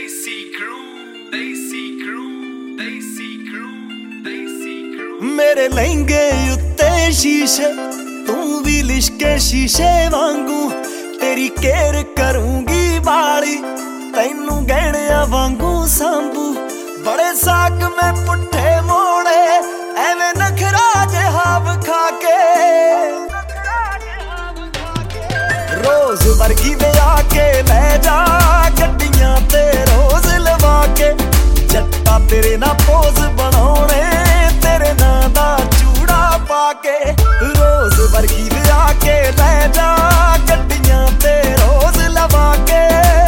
मेरे लहंगे उत्ते शीशे तू भी लिशके शीशे वांगू तेरी केयर करूंगी बाली तैनू गहणिया वांगू सांभू बड़े साक में पुट्ठे मोड़े एवें नखरा जिहा विखा के रोज वर्गी दे आके ले जा गड्डियां ते रोज लवा के जट्टा तेरे ना पोज बनाने तेरे ना दा चूड़ा पाके रोज वर्गी दे आके ले जा गड्डियां ते रोज लवा के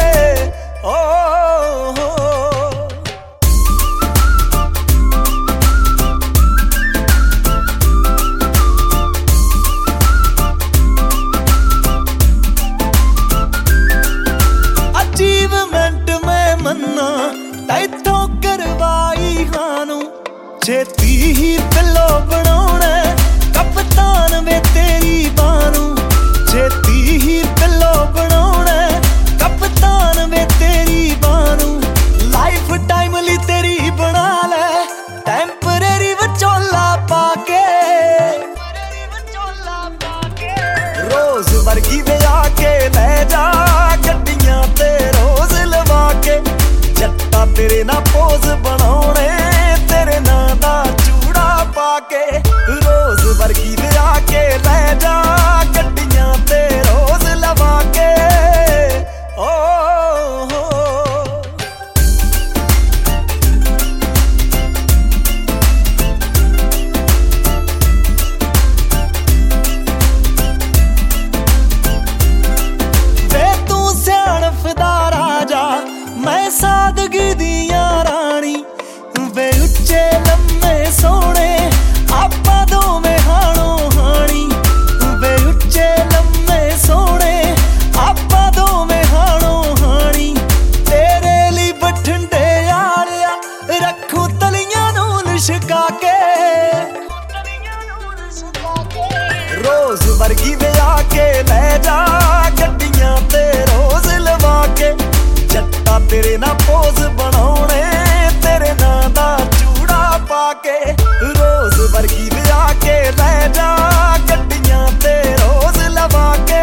अचीवमेंट में मन्ना तैथों करवाई हानू छेती ही पिलो बनाउणा कप्तान वे तेरी बानू छेती ही पिलो बनाउणा कप्तान वे तेरी बानू लाइफ टाइम ली तेरी बना ले टेंपरेरी विचोला पाके रोज वर्गी दे आके ले जा गड्डियां ते रोज लवा के जट्टा तेरे ना पोज बनाने तेरे ना दा चूड़ा पाके रोज वर्गी दे आके ले जा गड्डियां ते रोज लवा के वे तू सियाणप दा राजा मैं सादगी दिया रानी वे उच्चे लम्मे सोने आपा दोवें हाणो हाणी वे उच्चे लम्मे सोने आपा दोवें हाणो हाणी तेरे ली बठंडे आलिया रखू तलियां नू लिशका के रोज वर्गी दे आके ले जा गड्डियां ते रोज लवा के जट्टा तेरे ना पोज बनाने तेरे ना दा चूड़ा पाके रोज वर्गी दे आके ले जा गड्डियां ते रोज लवा के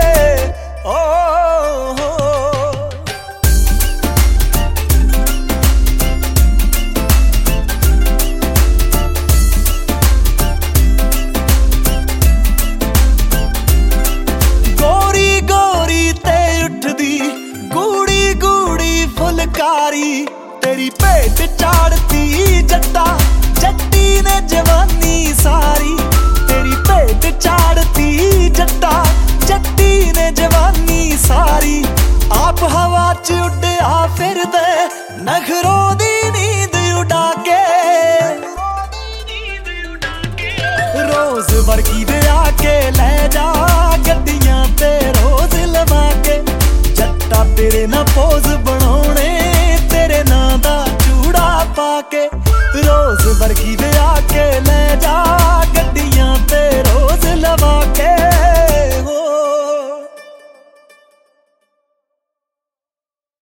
गोरी गोरी ते उठदी गूड़ी गूड़ी फुलकारी तेरी भेट चाड़ती जट्टा जट्टी ने जवानी सारी तेरी भेट चाड़ती जट्टा जट्टी ने जवानी सारी आप हवा च उड्डिया फिरदे नखरों दी नींद उड़ा के रोज वर्गी दे आके ले जा गड्डियां ते रोज लवा के जट्टा तेरे ना पोज बना